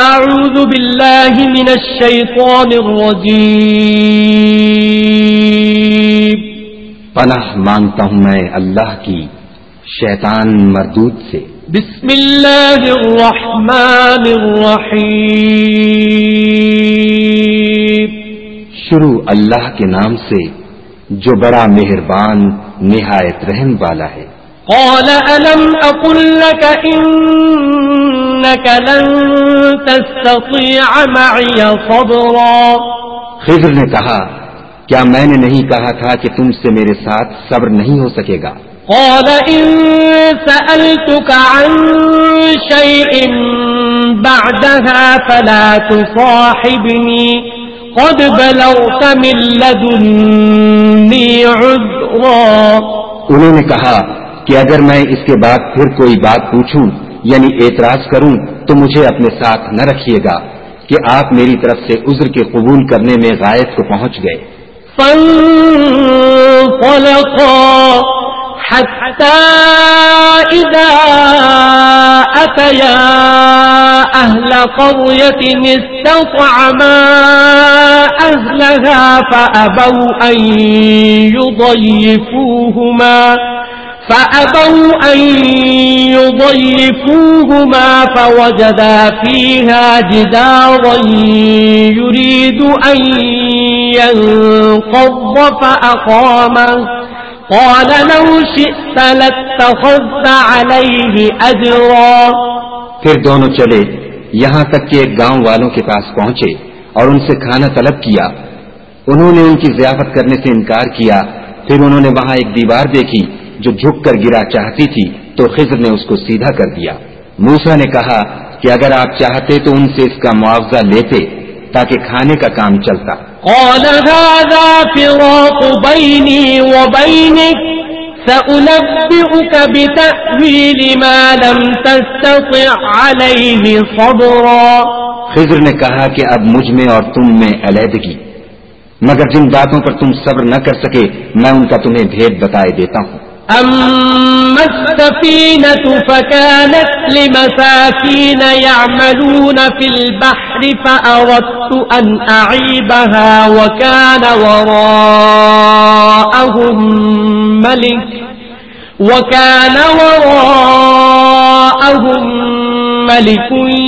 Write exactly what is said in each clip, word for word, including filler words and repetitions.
اعوذ باللہ من الشیطان الرجیم، پناہ مانگتا ہوں میں اللہ کی شیطان مردود سے۔ بسم اللہ الرحمن الرحیم، شروع اللہ کے نام سے جو بڑا مہربان نہایت رحم والا ہے۔ قال ألم أقل لك إنك لن تستطيع معي صبرا؟ خضر نے کہا کیا میں نے نہیں کہا تھا کہ تم سے میرے ساتھ صبر نہیں ہو سکے گا؟ قال إن سألتك عن شيء بعدها فلا تصاحبني قد بلغت من لدني عذرا۔ انہوں نے کہا کہ اگر میں اس کے بعد پھر کوئی بات پوچھوں یعنی اعتراض کروں تو مجھے اپنے ساتھ نہ رکھیے گا کہ آپ میری طرف سے عذر کے قبول کرنے میں غایت کو پہنچ گئے۔ فانطلقا حتى إذا أتيا أهل قرية استطعما أهلها فأبوا أن يضيفوهما فأبوا أن يضيفوهما فوجدا فيها جدارا يريد أن ينقض فأقامه قال لو شئت لاتخذت عليه أجرا۔ پھر دونوں چلے یہاں تک کہ ایک گاؤں والوں کے پاس پہنچے اور ان سے کھانا طلب کیا۔ انہوں نے ان کی ضیافت کرنے سے انکار کیا۔ پھر انہوں نے وہاں ایک دیوار دیکھی جو جھک کر گرا چاہتی تھی تو خضر نے اس کو سیدھا کر دیا۔ موسیٰ نے کہا کہ اگر آپ چاہتے تو ان سے اس کا معاوضہ لیتے تاکہ کھانے کا کام چلتا۔ قال هذا فراق بيني وبينك سأنبئك بتأويل ما لم تستطع عليه صبرا۔ خضر نے کہا کہ اب مجھ میں اور تم میں علیحدگی، مگر جن باتوں پر تم صبر نہ کر سکے میں ان کا تمہیں بھید بتائے دیتا ہوں۔ أما السفينة فكانت لمساكين يعملون في البحر فأردت أن أعيبها وكان وراءهم ملك وكان وراءهم ملك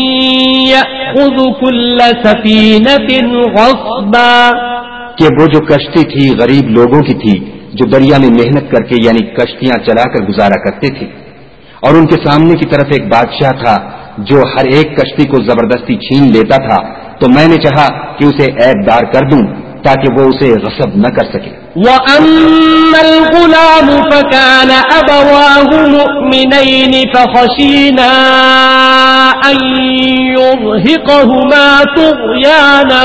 يأخذ كل سفينة غصبا، کہ وہ جو کشتی تھی غریب لوگوں کی تھی جو دریا میں محنت کر کے یعنی کشتیاں چلا کر گزارا کرتے تھے، اور ان کے سامنے کی طرف ایک بادشاہ تھا جو ہر ایک کشتی کو زبردستی چھین لیتا تھا، تو میں نے چاہا کہ اسے عیب دار کر دوں تاکہ وہ اسے غصب نہ کر سکے۔ وَأَمَّا الْغُلَامُ فَكَانَ أَبَوَاهُ مُؤْمِنَيْنِ فَخَشِينَا أَن يُرْهِقَهُمَا طُغْيَانًا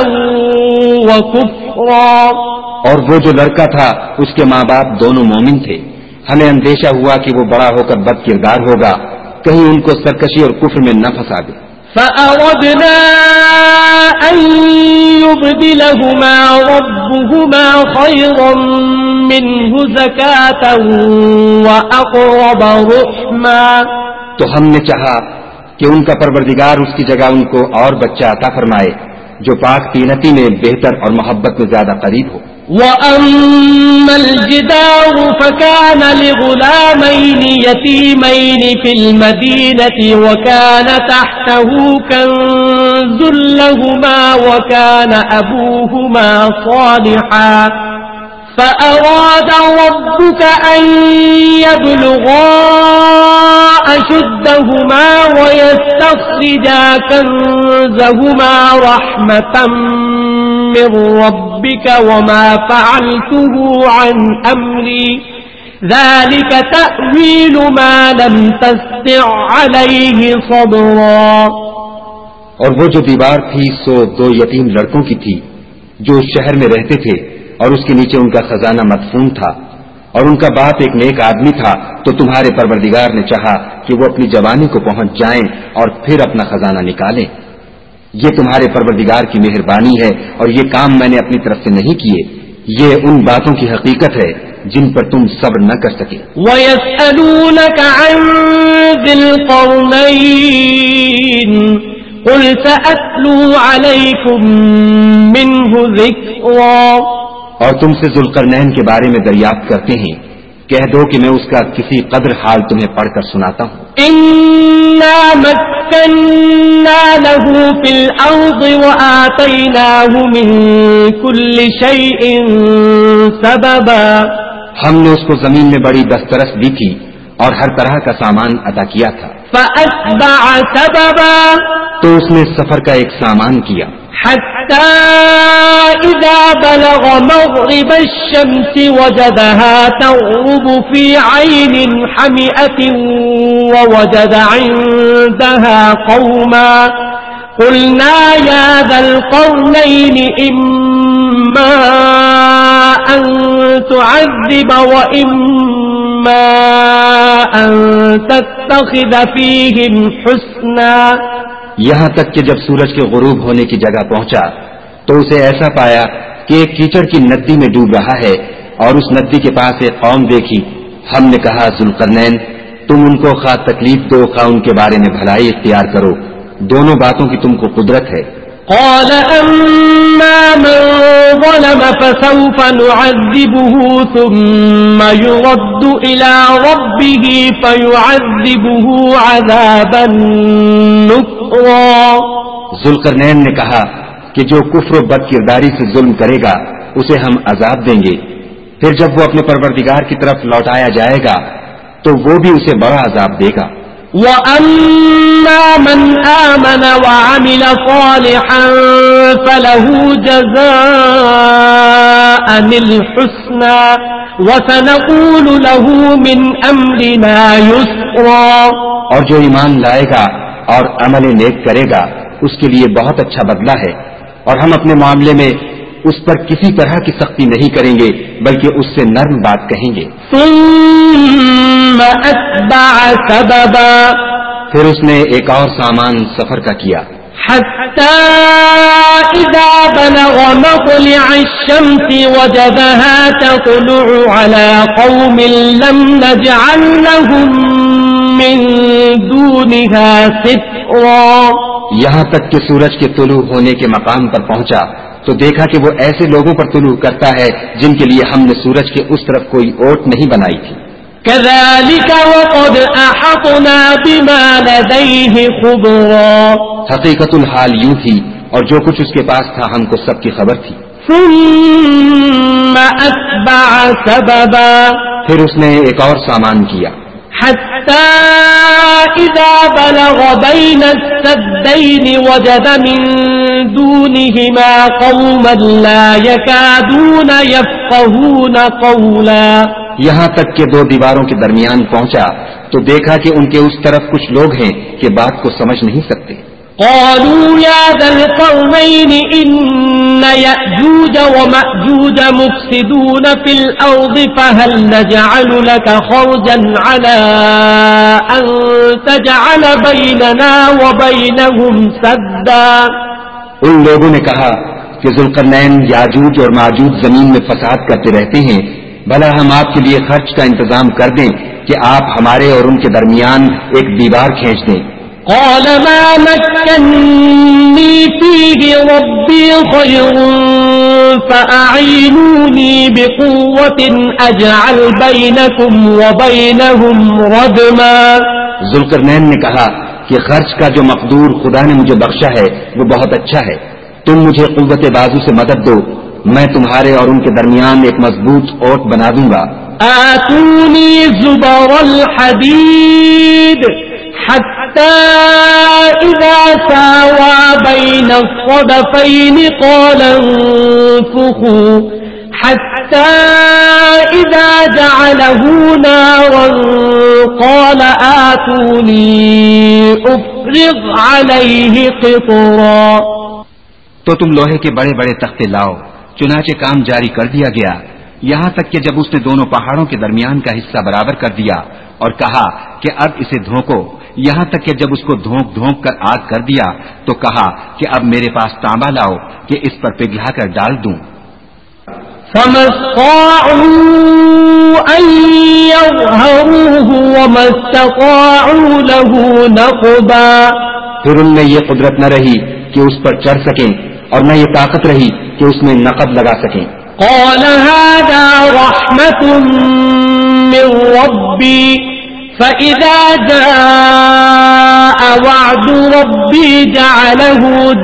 وَكُفْرًا، اور وہ جو لڑکا تھا اس کے ماں باپ دونوں مومن تھے، ہمیں اندیشہ ہوا کہ وہ بڑا ہو کر بد کردار ہوگا، کہیں ان کو سرکشی اور کفر میں نہ پھنسا دے۔ فَأَرَدْنَا أَن يُبْدِلَهُمَا رَبُّهُمَا خَيْرًا مِّنْهُ زَكَاةً وَأَقْرَبَ رُحْمًا، تو ہم نے چاہا کہ ان کا پروردگار اس کی جگہ ان کو اور بچہ عطا فرمائے جو پاک تینتی میں بہتر اور محبت میں زیادہ قریب ہو۔ وَأَمَّا الْجِدَارُ فَكَانَ لِغُلَامَيْنِ يَتِيمَيْنِ فِي الْمَدِينَةِ وَكَانَ تَحْتَهُ كَنزٌ لَّهُمَا وَكَانَ أَبُوهُمَا صَالِحًا فَأَرَادَ رَبُّكَ أَن يَبْلُغَا أَشُدَّهُمَا وَيَسْتَخْرِجَا كَنزَهُمَا رَحْمَةً من ربك وما فعلته عن أمري ذلك تأويل ما لم تستطع عليه صبرا۔ اور وہ جو دیوار تھی سو دو یتیم لڑکوں کی تھی جو اس شہر میں رہتے تھے اور اس کے نیچے ان کا خزانہ مدفون تھا، اور ان کا باپ ایک نیک آدمی تھا، تو تمہارے پروردگار نے چاہا کہ وہ اپنی جوانی کو پہنچ جائیں اور پھر اپنا خزانہ نکالیں۔ یہ تمہارے پروردگار کی مہربانی ہے اور یہ کام میں نے اپنی طرف سے نہیں کیے، یہ ان باتوں کی حقیقت ہے جن پر تم صبر نہ کر سکے۔ وَيَسْأَلُونَكَ عَن ذِي الْقَرْنَيْنِ قل سأتلو علیکم منہ ذکرا، اور تم سے ذوالقرنین کے بارے میں دریافت کرتے ہیں، کہہ دو کہ میں اس کا کسی قدر حال تمہیں پڑھ کر سناتا ہوں۔ انا مکننا له فی الارض وآتیناہ من کل شیء سببا، ہم نے اس کو زمین میں بڑی دسترس دی تھی اور ہر طرح کا سامان عطا کیا تھا۔ فأتبع سببا، تو اس نے سفر کا ایک سامان کیا، حتى إذا بلغ مغرب الشمس وجدها تغرب في عين حمئة ووجد عندها قوما قلنا يا ذا القرنين إما أن تعذب وإما أن تتخذ فيهم حسنا، یہاں تک کہ جب سورج کے غروب ہونے کی جگہ پہنچا تو اسے ایسا پایا کہ ایک کیچڑ کی ندی میں ڈوب رہا ہے، اور اس ندی کے پاس ایک قوم دیکھی۔ ہم نے کہا ذوالقرنین، تم ان کو خواہ تکلیف دو خواہ ان کے بارے میں بھلائی اختیار کرو، دونوں باتوں کی تم کو قدرت ہے۔ قال أما من ظلم فسوف نعذبه ثم يرد إلى ربه فيعذبه عذابا نكرا، ذوالقرنین نے کہا کہ جو کفر و بد کرداری سے ظلم کرے گا اسے ہم عذاب دیں گے، پھر جب وہ اپنے پروردگار کی طرف لوٹایا جائے گا تو وہ بھی اسے بڑا عذاب دے گا۔ وَأَمَّا مَنْ آمَنَ وَعَمِلَ صَالِحًا فَلَهُ جَزَاءً الْحُسْنَى وَسَنَقُولُ لَهُ مِنْ أَمْرِنَا يُسْرًا، اور جو ایمان لائے گا اور عمل نیک کرے گا اس کے لیے بہت اچھا بدلہ ہے، اور ہم اپنے معاملے میں اس پر کسی طرح کی سختی نہیں کریں گے بلکہ اس سے نرم بات کہیں گے۔ ثم اتبع سببا، پھر اس نے ایک اور سامان سفر کا کیا، حتى إذا بلغ مطلع الشمس وجدها تطلع على قوم لم نجعل لهم من دونها سترا، یہاں تک کہ سورج کے طلوع ہونے کے مقام پر پہنچا تو دیکھا کہ وہ ایسے لوگوں پر طلوع کرتا ہے جن کے لیے ہم نے سورج کے اس طرف کوئی اوٹ نہیں بنائی تھی۔ كذلك وقد أحطنا بما لديه خبرا، حقیقت الحال یوں تھی اور جو کچھ اس کے پاس تھا ہم کو سب کی خبر تھی۔ ثم أتبع سببا، پھر اس نے ایک اور سامان کیا، حتى إذا بلغ بين السدين وجد من دونهما قوما لا يكادون يفقهون قولا، یہاں تک کہ دو دیواروں کے درمیان پہنچا تو دیکھا کہ ان کے اس طرف کچھ لوگ ہیں کہ بات کو سمجھ نہیں سکتے۔ قالوا يا ذا القرنين إن يأجوج ومأجوج مفسدون في الأرض فهل نجعل لك خرجا على أن تجعل بيننا وبينهم سدا، ان لوگوں نے کہا کہ ذوالقرنین یاجوج اور ماجوج زمین میں فساد کرتے رہتے ہیں، بھلا ہم آپ کے لیے خرچ کا انتظام کر دیں کہ آپ ہمارے اور ان کے درمیان ایک دیوار کھینچ دیں۔ قال ما مكنني فيه ربي خير فأعينوني بقوة أجعل بينكم وبينهم ردما، ذوالقرنین نے کہا کہ خرچ کا جو مقدور خدا نے مجھے بخشا ہے وہ بہت اچھا ہے، تم مجھے قوت بازو سے مدد دو، میں تمہارے اور ان کے درمیان ایک مضبوط اوٹ بنا دوں گا۔ آتوني زبر الحديد حتى إذا ساوى بين الصدفين قال انفخوا حتى إذا جعله نارا قال آتوني أفرغ عليه قطرا، تو تم لوہے کے بڑے بڑے تختے لاؤ۔ چنانچہ کام جاری کر دیا گیا یہاں تک کہ جب اس نے دونوں پہاڑوں کے درمیان کا حصہ برابر کر دیا اور کہا کہ اب اسے دھونکو، یہاں تک کہ جب اس کو دھونک دھونک کر آگ کر دیا تو کہا کہ اب میرے پاس تانبا لاؤ کہ اس پر پگھلا کر ڈال دوں۔ فما استطاعوا أن يظهروه وما استطاعوا له نقبا، پھر ان میں یہ قدرت نہ رہی کہ اس پر چڑھ سکیں اور نہ یہ طاقت رہی کہ اس میں نقب لگا سکیں. قال هذا رحمة من ربي فإذا جاء وعد ربي جعله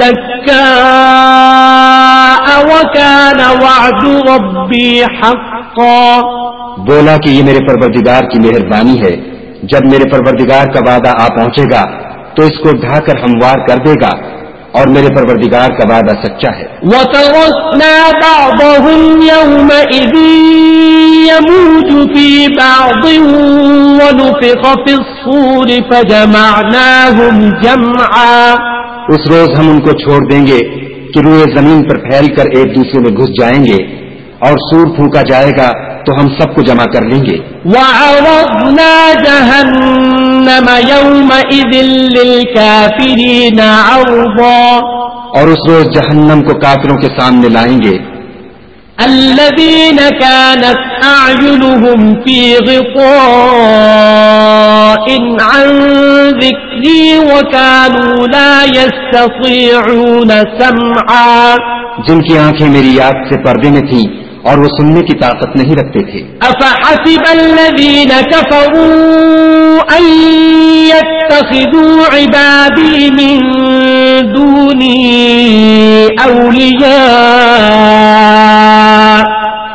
دكاء وكان وعد ربي حقا. بولا کہ یہ میرے پروردگار کی مہربانی ہے، جب میرے پروردگار کا وعدہ آ پہنچے گا تو اس کو ڈھا کر ہموار کر دے گا، اور میرے پروردگار کا وعدہ سچا ہے. وَتَرَكْنَا بَعْضَهُمْ يَوْمَئِذٍ يَمُوجُ فِي بَعْضٍ وَنُفِخَ فِي الصُّورِ فَجَمَعْنَاهُمْ جَمْعًا. اس روز ہم ان کو چھوڑ دیں گے کہ روئے زمین پر پھیل کر ایک دوسرے میں گھس جائیں گے، اور سور پھونکا جائے گا تو ہم سب کو جمع کر لیں گے. وَعَرَضْنَا جَهَنَّمَ يَوْمَئِذٍ لِلْكَافِرِينَ عَرْضًا. اور اس روز جہنم کو کافروں کے سامنے لائیں گے. الَّذِينَ كَانَتْ أَعْيُنُهُمْ فِي غِطَاءٍ عَنْ ذِكْرِي وَكَانُوا لَا يَسْتَطِيعُونَ سَمْعًا. جن کی آنکھیں میری یاد سے پردے میں تھیں اور وہ سننے کی طاقت نہیں رکھتے تھے. أَفَحَسِبَ الَّذِينَ كَفَرُوا أَن يَتَّخِذُوا عِبَادِي مِن دُونِي أَوْلِيَاءَ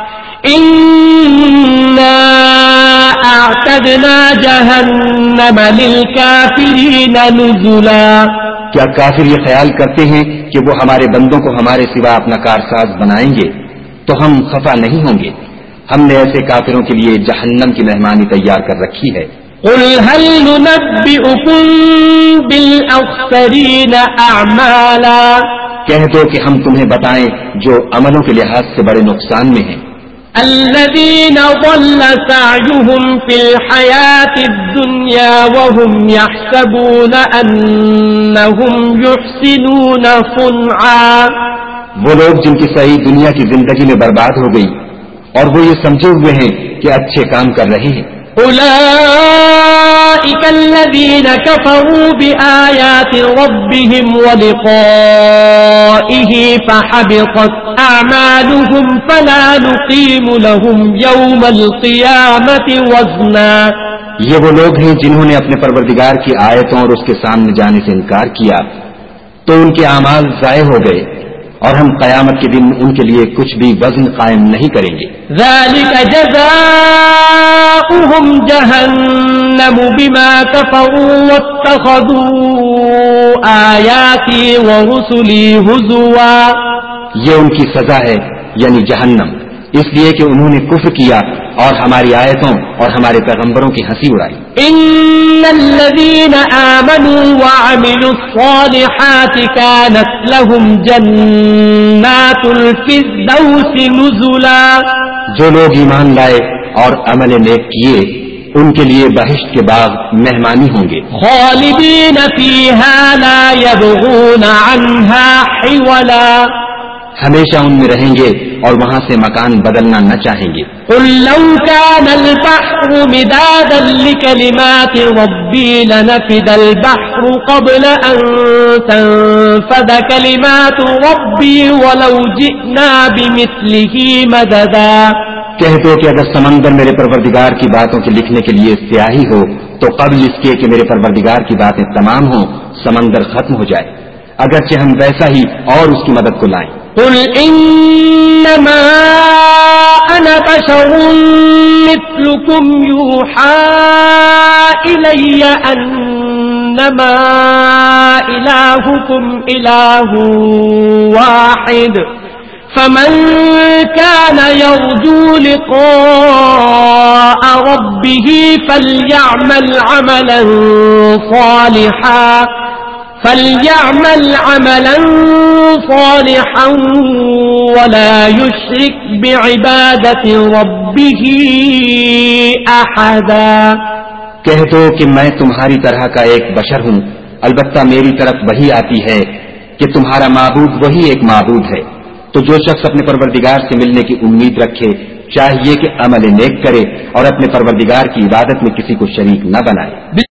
إِنَّا أَعْتَدْنَا جَهَنَّمَ لِلْكَافِرِينَ نُزُلًا. کیا کافر یہ خیال کرتے ہیں کہ وہ ہمارے بندوں کو ہمارے سوا اپنا کارساز بنائیں گے تو ہم خفا نہیں ہوں گے؟ ہم نے ایسے کافروں کے لیے جہنم کی مہمانی تیار کر رکھی ہے. قل هل ننبئكم بالأخسرين أعمالا. کہہ دو کہ ہم تمہیں بتائیں جو عملوں کے لحاظ سے بڑے نقصان میں ہیں. الذين ضل سعيهم في الحياة الدنيا وهم يحسبون أنهم يحسنون صنعا. وہ لوگ جن کی صحیح دنیا کی زندگی میں برباد ہو گئی اور وہ یہ سمجھے ہوئے ہیں کہ اچھے کام کر رہے ہیں. أولئك الذين كفروا بآيات ربهم ولقائه فحبطت أعمالهم فلا نقيم لهم يوم القيامة وزنا. یہ وہ لوگ ہیں جنہوں نے اپنے پروردگار کی آیتوں اور اس کے سامنے جانے سے انکار کیا تو ان کے اعمال ضائع ہو گئے، اور ہم قیامت کے دن ان کے لیے کچھ بھی وزن قائم نہیں کریں گے. ذلك جزاؤهم جهنم بما كفروا واتخذوا آياتي ورسلي هزوا. یہ ان کی سزا ہے یعنی جہنم، اس لیے کہ انہوں نے کفر کیا اور ہماری آیتوں اور ہمارے پیغمبروں کی ہنسی اڑائی. ان الذين آمنوا وعملوا الصالحات كانت لهم جنات الفردوس نزلا. جو لوگ ایمان لائے اور عمل نیک کیے ان کے لیے بہشت کے باغ مہمانی ہوں گے. خالدین فیہا لا یبغون عنہا حولا. ہمیشہ ان میں رہیں گے اور وہاں سے مکان بدلنا نہ چاہیں گے. قل لو كان البحر مدادا لكلمات ربي لنفد البحر قبل أن تنفد كلمات ربي ولو جئنا بمثله مددا. کہہ دو کہ اگر سمندر میرے پروردگار کی باتوں کے لکھنے کے لیے سیاہی ہو تو قبل اس کے کہ میرے پروردگار کی باتیں تمام ہوں سمندر ختم ہو جائے، اگرچہ ہم ویسا ہی اور اس کی مدد کو لائیں. قل انما انا بشر مثلكم يوحى الي انما الهكم اله واحد فمن كان يرجو لقاء ربه فليعمل عملا صالحا فليعمل عملا صالحا ولا يشرك بعبادة ربه أحدا. کہہ دو کہ میں تمہاری طرح کا ایک بشر ہوں، البتہ میری طرف وہی آتی ہے کہ تمہارا معبود وہی ایک معبود ہے. تو جو شخص اپنے پروردگار سے ملنے کی امید رکھے چاہیے کہ عمل نیک کرے اور اپنے پروردگار کی عبادت میں کسی کو شریک نہ بنائے.